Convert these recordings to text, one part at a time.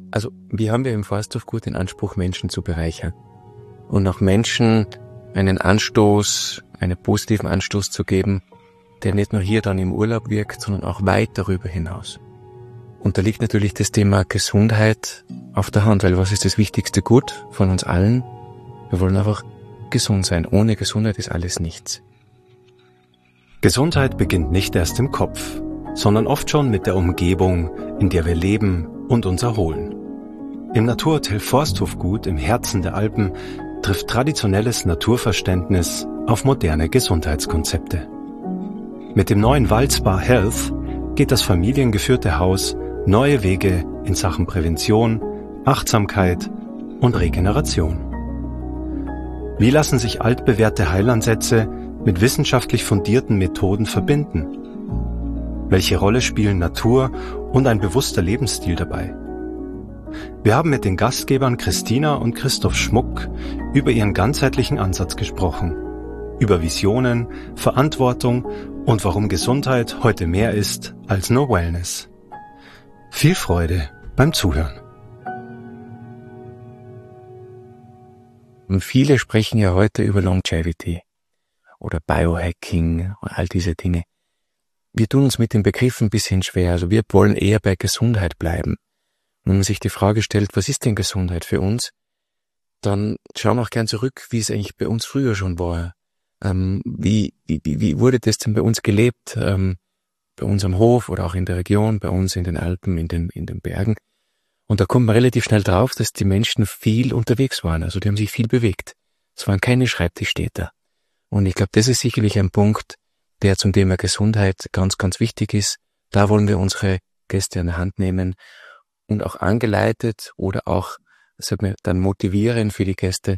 Also wir haben ja im Forsthofgut den Anspruch, Menschen zu bereichern und auch Menschen einen Anstoß, einen positiven Anstoß zu geben, der nicht nur hier dann im Urlaub wirkt, sondern auch weit darüber hinaus. Und da liegt natürlich das Thema Gesundheit auf der Hand, weil was ist das wichtigste Gut von uns allen? Wir wollen einfach gesund sein. Ohne Gesundheit ist alles nichts. Gesundheit beginnt nicht erst im Kopf, sondern oft schon mit der Umgebung, in der wir leben und uns erholen. Im Naturhotel Forsthofgut im Herzen der Alpen trifft traditionelles Naturverständnis auf moderne Gesundheitskonzepte. Mit dem neuen Waldspa Health geht das familiengeführte Haus neue Wege in Sachen Prävention, Achtsamkeit und Regeneration. Wie lassen sich altbewährte Heilansätze mit wissenschaftlich fundierten Methoden verbinden? Welche Rolle spielen Natur und ein bewusster Lebensstil dabei? Wir haben mit den Gastgebern Christina und Christoph Schmuck über ihren ganzheitlichen Ansatz gesprochen, über Visionen, Verantwortung und warum Gesundheit heute mehr ist als nur Wellness. Viel Freude beim Zuhören. Und viele sprechen ja heute über Longevity oder Biohacking und all diese Dinge. Wir tun uns mit den Begriffen ein bisschen schwer. Also wir wollen eher bei Gesundheit bleiben. Und wenn man sich die Frage stellt, was ist denn Gesundheit für uns, dann schauen wir auch gern zurück, wie es eigentlich bei uns früher schon war. Wie wurde das denn bei uns gelebt? Bei uns am Hof oder auch in der Region, bei uns in den Alpen, in den Bergen. Und da kommt man relativ schnell drauf, dass die Menschen viel unterwegs waren. Also die haben sich viel bewegt. Es waren keine Schreibtischtäter. Und ich glaube, das ist sicherlich ein Punkt, der zum Thema Gesundheit ganz, ganz wichtig ist. Da wollen wir unsere Gäste an der Hand nehmen und auch angeleitet oder auch, sagen wir, dann motivieren für die Gäste,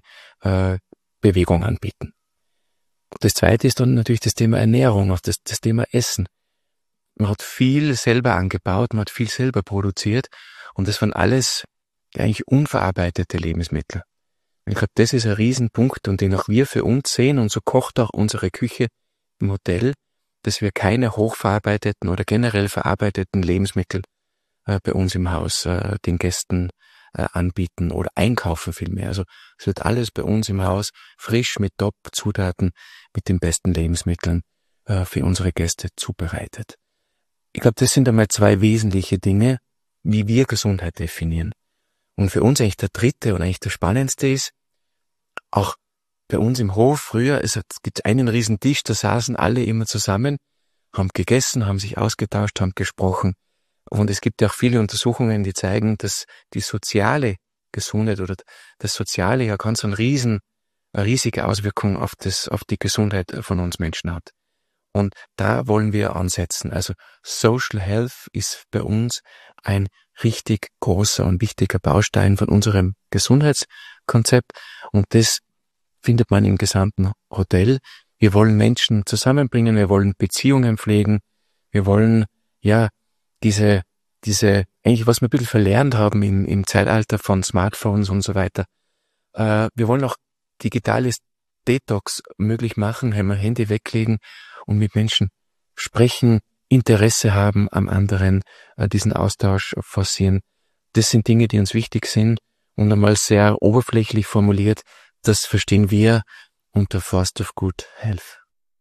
Bewegung anbieten. Das Zweite ist dann natürlich das Thema Ernährung, auch das Thema Essen. Man hat viel selber angebaut, man hat viel selber produziert und das waren alles eigentlich unverarbeitete Lebensmittel. Ich glaube, das ist ein Riesenpunkt und den auch wir für uns sehen und so kocht auch unsere Küche im Hotel, dass wir keine hochverarbeiteten oder generell verarbeiteten Lebensmittel bei uns im Haus den Gästen anbieten oder einkaufen vielmehr. Also es wird alles bei uns im Haus frisch mit Top-Zutaten, mit den besten Lebensmitteln für unsere Gäste zubereitet. Ich glaube, das sind einmal zwei wesentliche Dinge, wie wir Gesundheit definieren. Und für uns eigentlich der dritte und eigentlich der spannendste ist, auch bei uns im Hof früher, es gibt einen riesen Tisch, da saßen alle immer zusammen, haben gegessen, haben sich ausgetauscht, haben gesprochen. Und es gibt ja auch viele Untersuchungen, die zeigen, dass die soziale Gesundheit oder das Soziale ja ganz eine riesige Auswirkung auf die Gesundheit von uns Menschen hat. Und da wollen wir ansetzen. Also Social Health ist bei uns ein richtig großer und wichtiger Baustein von unserem Gesundheitskonzept. Und das findet man im gesamten Hotel. Wir wollen Menschen zusammenbringen, wir wollen Beziehungen pflegen, wir wollen ja diese eigentlich was wir ein bisschen verlernt haben im Zeitalter von Smartphones und so weiter. Wir wollen auch digitales Detox möglich machen, wenn wir Handy weglegen und mit Menschen sprechen, Interesse haben am anderen, diesen Austausch forcieren. Das sind Dinge, die uns wichtig sind und einmal sehr oberflächlich formuliert, das verstehen wir unter Forsthofgut Health.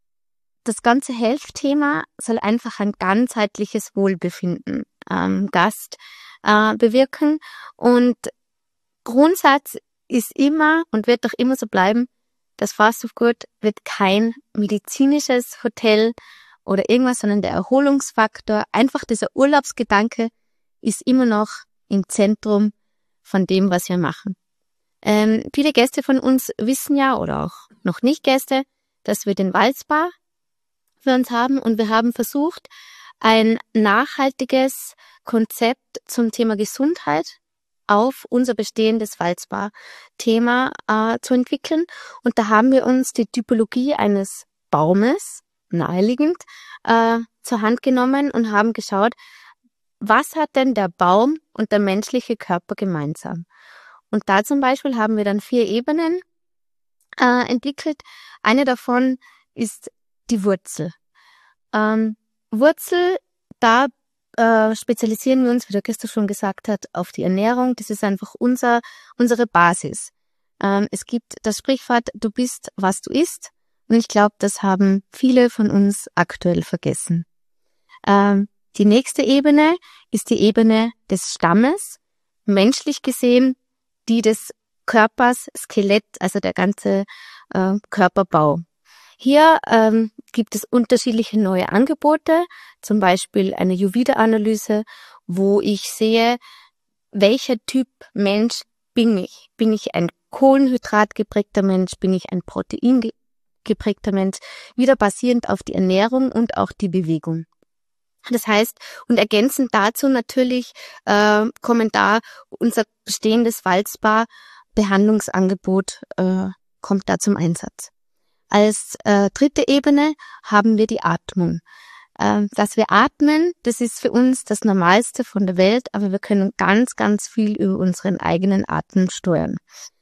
Das ganze Health-Thema soll einfach ein ganzheitliches Wohlbefinden am Gast bewirken und Grundsatz ist immer und wird auch immer so bleiben, das Forsthofgut wird kein medizinisches Hotel oder irgendwas, sondern der Erholungsfaktor, einfach dieser Urlaubsgedanke ist immer noch im Zentrum von dem, was wir machen. Viele Gäste von uns wissen ja oder auch noch nicht Gäste, dass wir den Waldspa für uns haben und wir haben versucht, ein nachhaltiges Konzept zum Thema Gesundheit auf unser bestehendes Waldspa-Thema zu entwickeln. Und da haben wir uns die Typologie eines Baumes, naheliegend, zur Hand genommen und haben geschaut, was hat denn der Baum und der menschliche Körper gemeinsam? Und da zum Beispiel haben wir dann 4 Ebenen entwickelt. Eine davon ist die Wurzel. Wurzel, da spezialisieren wir uns, wie der Christoph schon gesagt hat, auf die Ernährung. Das ist einfach unsere Basis. Es gibt das Sprichwort, du bist, was du isst. Und ich glaube, das haben viele von uns aktuell vergessen. Die nächste Ebene ist die Ebene des Stammes, menschlich gesehen, die des Körpers, Skelett, also der ganze Körperbau. Hier gibt es unterschiedliche neue Angebote, zum Beispiel eine Juvida-Analyse, wo ich sehe, welcher Typ Mensch bin ich. Bin ich ein kohlenhydratgeprägter Mensch? Bin ich ein proteingeprägter Mensch? Wieder basierend auf die Ernährung und auch die Bewegung. Das heißt, und ergänzend dazu natürlich kommen da unser bestehendes Waldspa-Behandlungsangebot kommt da zum Einsatz. Als dritte Ebene haben wir die Atmung. Dass wir atmen, das ist für uns das Normalste von der Welt, aber wir können ganz, ganz viel über unseren eigenen Atem steuern.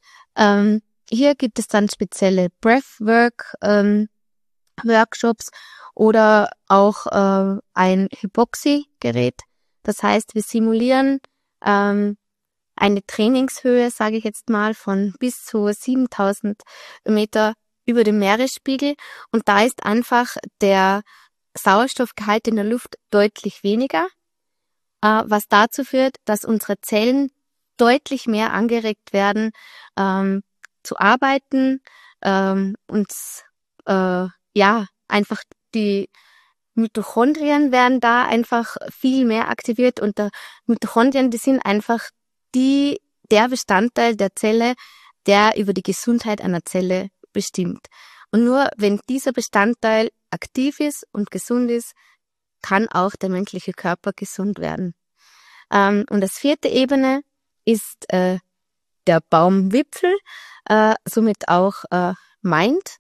Hier gibt es dann spezielle Breathwork Workshops oder auch ein Hypoxie-Gerät. Das heißt, wir simulieren eine Trainingshöhe, sage ich jetzt mal, von bis zu 7000 Meter über dem Meeresspiegel. Und da ist einfach der Sauerstoffgehalt in der Luft deutlich weniger, was dazu führt, dass unsere Zellen deutlich mehr angeregt werden, zu arbeiten, uns einfach die Mitochondrien werden da einfach viel mehr aktiviert und Mitochondrien, die sind einfach der Bestandteil der Zelle, der über die Gesundheit einer Zelle bestimmt. Und nur wenn dieser Bestandteil aktiv ist und gesund ist, kann auch der menschliche Körper gesund werden. Und das vierte Ebene ist der Baumwipfel, somit auch Mind,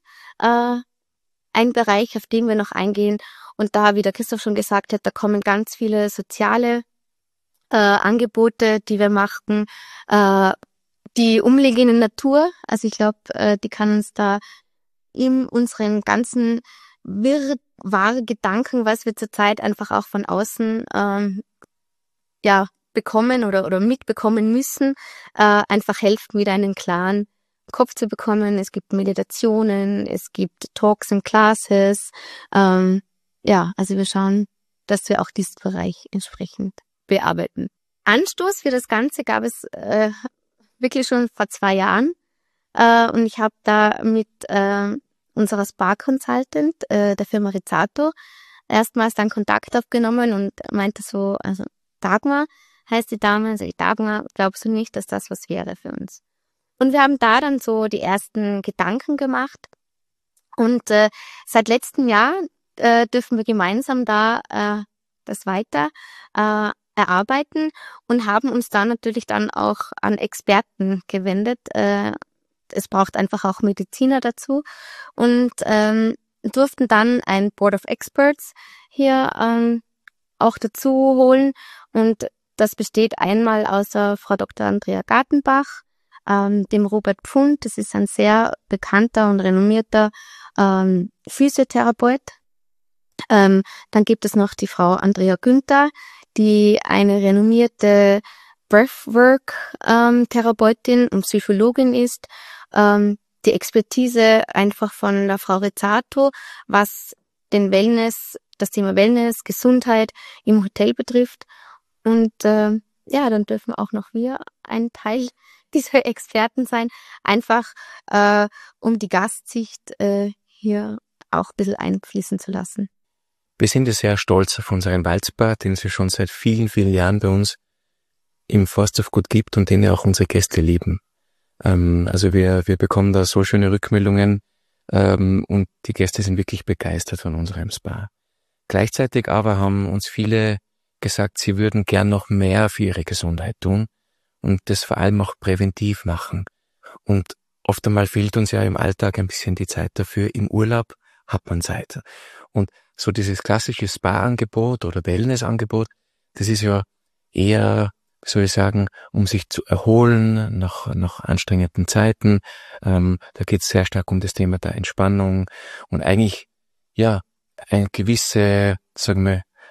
ein Bereich, auf den wir noch eingehen. Und da, wie der Christoph schon gesagt hat, da kommen ganz viele soziale Angebote, die wir machen, die umliegende Natur. Also ich glaube, die kann uns da in unseren ganzen wirrwarr Gedanken, was wir zurzeit einfach auch von außen bekommen oder mitbekommen müssen, einfach helfen, wieder einen klaren Kopf zu bekommen. Es gibt Meditationen, es gibt Talks and Classes. Also wir schauen, dass wir auch diesen Bereich entsprechend bearbeiten. Anstoß für das Ganze gab es wirklich schon vor 2 Jahren. Und ich habe da mit unserer Spa-Consultant, der Firma Rizzato, erstmals dann Kontakt aufgenommen und meinte so, also Dagmar heißt die Dame, also Dagmar, glaubst du nicht, dass das was wäre für uns? Und wir haben da dann so die ersten Gedanken gemacht. Und seit letztem Jahr dürfen wir gemeinsam da das weiter erarbeiten und haben uns da natürlich dann auch an Experten gewendet. Es braucht einfach auch Mediziner dazu und durften dann ein Board of Experts hier auch dazu holen. Und das besteht einmal aus Frau Dr. Andrea Gartenbach, dem Robert Pfund, das ist ein sehr bekannter und renommierter Physiotherapeut. Dann gibt es noch die Frau Andrea Günther, die eine renommierte Breathwork-Therapeutin und Psychologin ist. Die Expertise einfach von der Frau Rizzato, was das Thema Wellness, Gesundheit im Hotel betrifft. Und dann dürfen auch noch wir ein Teil dieser Experten sein, einfach um die Gastsicht hier auch ein bisschen einfließen zu lassen. Wir sind sehr stolz auf unseren Waldspa, den es ja schon seit vielen, vielen Jahren bei uns im Forsthofgut gibt und den ja auch unsere Gäste lieben. Also wir bekommen da so schöne Rückmeldungen und die Gäste sind wirklich begeistert von unserem Spa. Gleichzeitig aber haben uns viele gesagt, sie würden gern noch mehr für ihre Gesundheit tun und das vor allem auch präventiv machen. Und oft einmal fehlt uns ja im Alltag ein bisschen die Zeit dafür. Im Urlaub hat man Zeit. Und so dieses klassische Spa-Angebot oder Wellness-Angebot, das ist ja eher, soll ich sagen, um sich zu erholen nach anstrengenden Zeiten. Da geht es sehr stark um das Thema der Entspannung und eigentlich, ja, eine gewisse, sagen wir,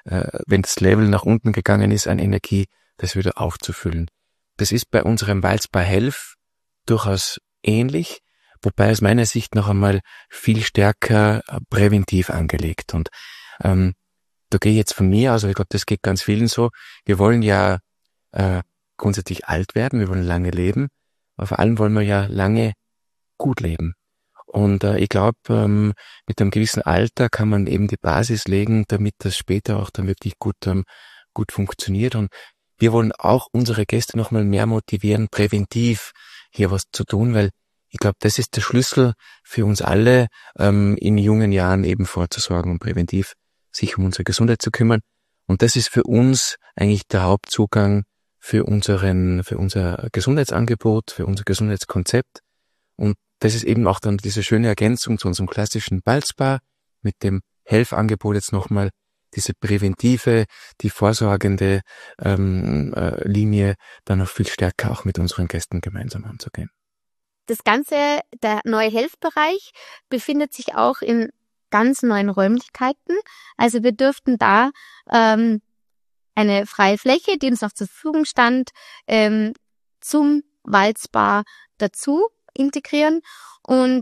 wenn das Level nach unten gegangen ist an Energie, das wieder aufzufüllen. Das ist bei unserem Waldspa Health durchaus ähnlich, wobei aus meiner Sicht noch einmal viel stärker präventiv angelegt. Und da gehe ich jetzt von mir aus, aber ich glaube, das geht ganz vielen so. Wir wollen ja grundsätzlich alt werden, wir wollen lange leben, aber vor allem wollen wir ja lange gut leben. Und ich glaube, mit einem gewissen Alter kann man eben die Basis legen, damit das später auch dann wirklich gut funktioniert. Und wir wollen auch unsere Gäste nochmal mehr motivieren, präventiv hier was zu tun, weil ich glaube, das ist der Schlüssel für uns alle, in jungen Jahren eben vorzusorgen und präventiv sich um unsere Gesundheit zu kümmern. Und das ist für uns eigentlich der Hauptzugang für unser Gesundheitsangebot, für unser Gesundheitskonzept. Und das ist eben auch dann diese schöne Ergänzung zu unserem klassischen Waldspa mit dem Health-Angebot jetzt nochmal diese präventive, die vorsorgende Linie dann noch viel stärker auch mit unseren Gästen gemeinsam anzugehen. Das Ganze, der neue Health-Bereich, befindet sich auch in ganz neuen Räumlichkeiten. Also wir dürften da eine freie Fläche, die uns noch zur Verfügung stand, zum Waldspa dazu integrieren. Und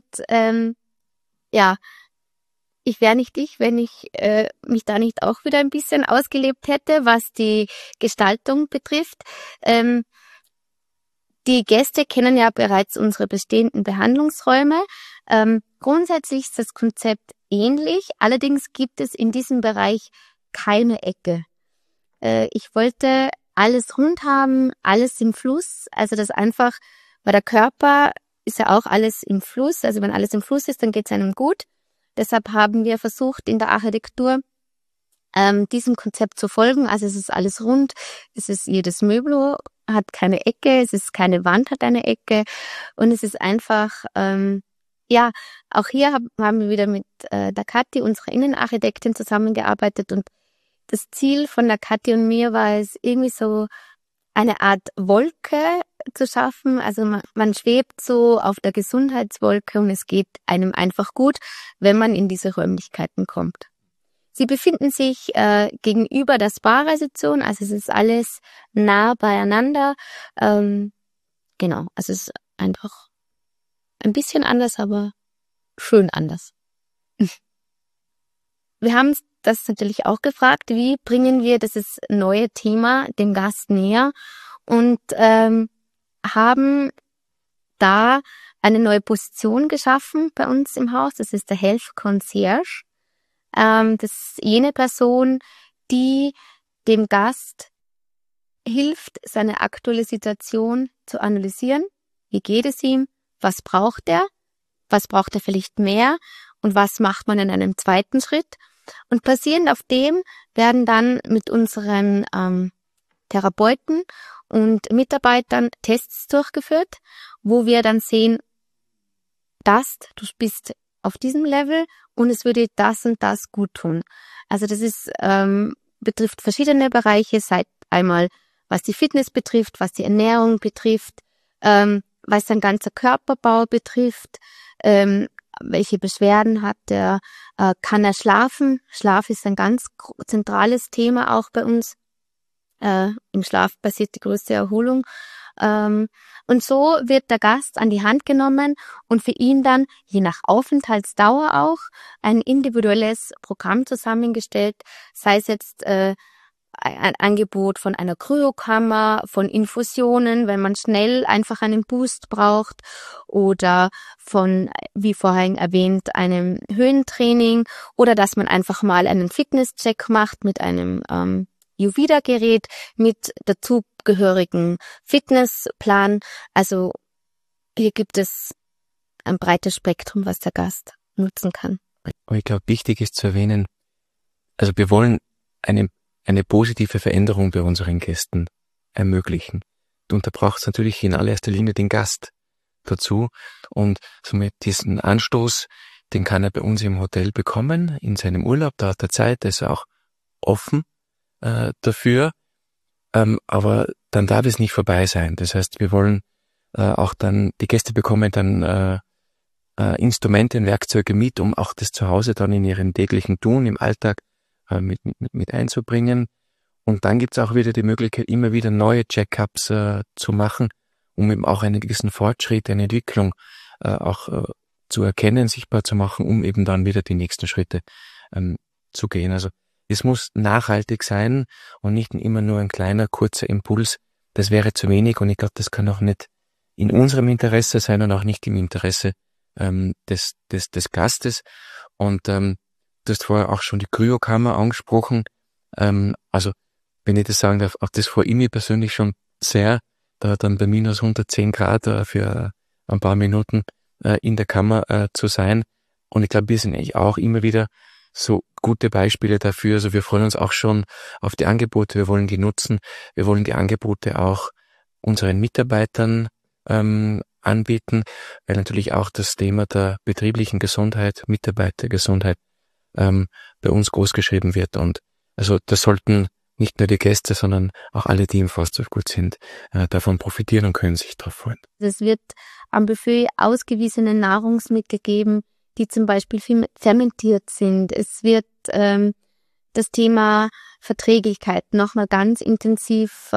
ich wäre nicht ich, wenn ich mich da nicht auch wieder ein bisschen ausgelebt hätte, was die Gestaltung betrifft. Die Gäste kennen ja bereits unsere bestehenden Behandlungsräume. Grundsätzlich ist das Konzept ähnlich, allerdings gibt es in diesem Bereich keine Ecke. Ich wollte alles rund haben, alles im Fluss, also das einfach, weil der Körper ist ja auch alles im Fluss, also wenn alles im Fluss ist, dann geht es einem gut. Deshalb haben wir versucht, in der Architektur diesem Konzept zu folgen. Also es ist alles rund, es ist jedes Möbel hat keine Ecke, es ist keine Wand hat eine Ecke und es ist einfach, auch hier haben wir wieder mit der Kathi, unserer Innenarchitektin, zusammengearbeitet und das Ziel von der Kathi und mir war es, irgendwie so eine Art Wolke zu schaffen. Also man schwebt so auf der Gesundheitswolke und es geht einem einfach gut, wenn man in diese Räumlichkeiten kommt. Sie befinden sich gegenüber der Spa-Rezeption, also es ist alles nah beieinander. Genau, also es ist einfach ein bisschen anders, aber schön anders. Wir haben das natürlich auch gefragt, wie bringen wir dieses neue Thema dem Gast näher und haben da eine neue Position geschaffen bei uns im Haus. Das ist der Health Concierge. Das ist jene Person, die dem Gast hilft, seine aktuelle Situation zu analysieren. Wie geht es ihm? Was braucht er? Was braucht er vielleicht mehr? Und was macht man in einem zweiten Schritt? Und basierend auf dem werden dann mit unseren Therapeuten und Mitarbeitern Tests durchgeführt, wo wir dann sehen, du bist auf diesem Level und es würde das und das gut tun. Also das ist betrifft verschiedene Bereiche, seit einmal was die Fitness betrifft, was die Ernährung betrifft, was sein ganzer Körperbau betrifft, welche Beschwerden hat er, kann er schlafen? Schlaf ist ein ganz zentrales Thema auch bei uns. Im Schlaf passiert die größte Erholung. Und so wird der Gast an die Hand genommen und für ihn dann, je nach Aufenthaltsdauer auch, ein individuelles Programm zusammengestellt, sei es jetzt ein Angebot von einer Kryokammer, von Infusionen, wenn man schnell einfach einen Boost braucht oder von, wie vorhin erwähnt, einem Höhentraining oder dass man einfach mal einen Fitnesscheck macht mit einem Yuvida-Gerät mit dazugehörigen Fitnessplan. Also hier gibt es ein breites Spektrum, was der Gast nutzen kann. Aber ich glaube, wichtig ist zu erwähnen, also wir wollen eine positive Veränderung bei unseren Gästen ermöglichen. Und da braucht es natürlich in allererster Linie den Gast dazu. Und somit diesen Anstoß, den kann er bei uns im Hotel bekommen, in seinem Urlaub, da hat er Zeit, da ist er auch offen dafür. Aber dann darf es nicht vorbei sein. Das heißt, wir wollen auch dann, die Gäste bekommen dann Instrumente und Werkzeuge mit, um auch das zu Hause dann in ihrem täglichen Tun, im Alltag mit einzubringen. Und dann gibt es auch wieder die Möglichkeit, immer wieder neue Check-ups zu machen, um eben auch einen gewissen Fortschritt, eine Entwicklung zu erkennen, sichtbar zu machen, um eben dann wieder die nächsten Schritte zu gehen. Also es muss nachhaltig sein und nicht immer nur ein kleiner, kurzer Impuls. Das wäre zu wenig und ich glaube, das kann auch nicht in unserem Interesse sein und auch nicht im Interesse des Gastes. Und du hast vorher auch schon die Kryokammer angesprochen. Also wenn ich das sagen darf, auch das freue ich mich persönlich schon sehr, da dann bei minus 110 Grad für ein paar Minuten in der Kammer zu sein. Und ich glaube, wir sind eigentlich auch immer wieder so gute Beispiele dafür. Also wir freuen uns auch schon auf die Angebote, wir wollen die nutzen, wir wollen die Angebote auch unseren Mitarbeitern anbieten, weil natürlich auch das Thema der betrieblichen Gesundheit, Mitarbeitergesundheit bei uns großgeschrieben wird. Und also das sollten nicht nur die Gäste, sondern auch alle, die im Forsthofgut sind, davon profitieren und können sich darauf freuen. Es wird am Buffet ausgewiesene Nahrungsmittel geben, die zum Beispiel fermentiert sind. Es wird das Thema Verträglichkeit nochmal ganz intensiv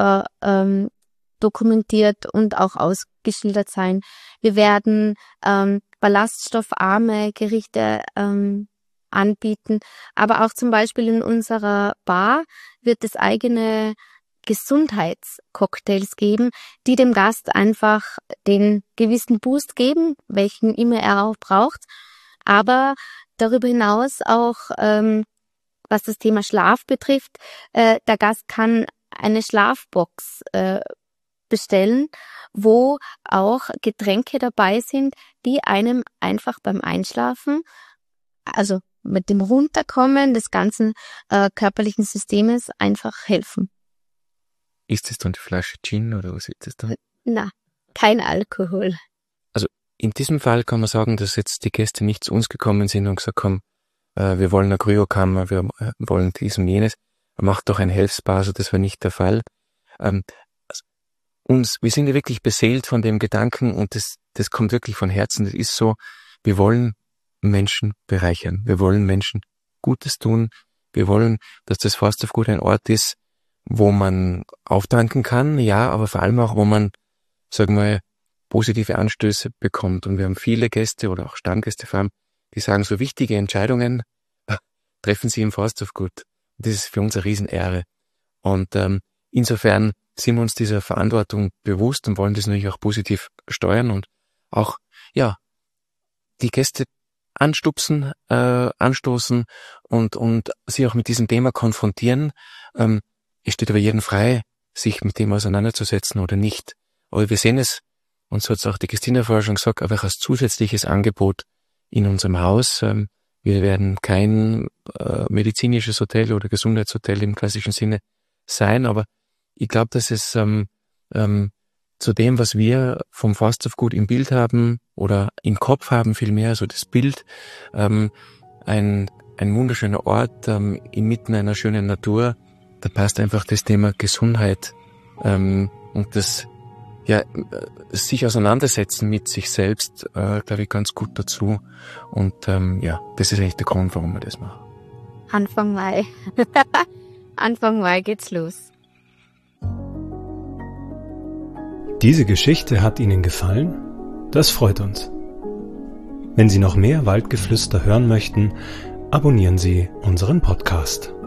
dokumentiert und auch ausgeschildert sein. Wir werden ballaststoffarme Gerichte anbieten, aber auch zum Beispiel in unserer Bar wird es eigene Gesundheitscocktails geben, die dem Gast einfach den gewissen Boost geben, welchen immer er auch braucht. Aber darüber hinaus auch, was das Thema Schlaf betrifft, der Gast kann eine Schlafbox bestellen, wo auch Getränke dabei sind, die einem einfach beim Einschlafen, also mit dem Runterkommen des ganzen körperlichen Systems einfach helfen. Ist es dann die Flasche Gin oder was ist das dann? Na, kein Alkohol. Also in diesem Fall kann man sagen, dass jetzt die Gäste nicht zu uns gekommen sind und gesagt haben, wir wollen eine Kryokammer, wir wollen dies und jenes, macht doch ein Health-Spa, also das war nicht der Fall. Wir sind ja wirklich beseelt von dem Gedanken und das kommt wirklich von Herzen. Das ist so, wir wollen Menschen bereichern, wir wollen Menschen Gutes tun, wir wollen, dass das Forsthofgut ein Ort ist, wo man auftanken kann, ja, aber vor allem auch, wo man, sagen wir, positive Anstöße bekommt. Und wir haben viele Gäste oder auch Stammgäste vor allem, die sagen, so wichtige Entscheidungen treffen sie im Forsthofgut. Das ist für uns eine Riesenehre. Und insofern sind wir uns dieser Verantwortung bewusst und wollen das natürlich auch positiv steuern und auch, ja, die Gäste anstupsen, anstoßen und sie auch mit diesem Thema konfrontieren. Es steht aber jedem frei, sich mit dem auseinanderzusetzen oder nicht. Aber wir sehen es, und so hat es auch die Christina vorher schon gesagt, einfach als zusätzliches Angebot in unserem Haus. Wir werden kein medizinisches Hotel oder Gesundheitshotel im klassischen Sinne sein, aber ich glaube, dass es zu dem, was wir vom Forsthofgut im Bild haben oder im Kopf haben vielmehr, also das Bild, ein wunderschöner Ort inmitten einer schönen Natur, da passt einfach das Thema Gesundheit und das sich auseinandersetzen mit sich selbst, glaube ich, ganz gut dazu. Und das ist eigentlich der Grund, warum wir das machen. Anfang Mai. Anfang Mai geht's los. Diese Geschichte hat Ihnen gefallen? Das freut uns. Wenn Sie noch mehr Waldgeflüster hören möchten, abonnieren Sie unseren Podcast.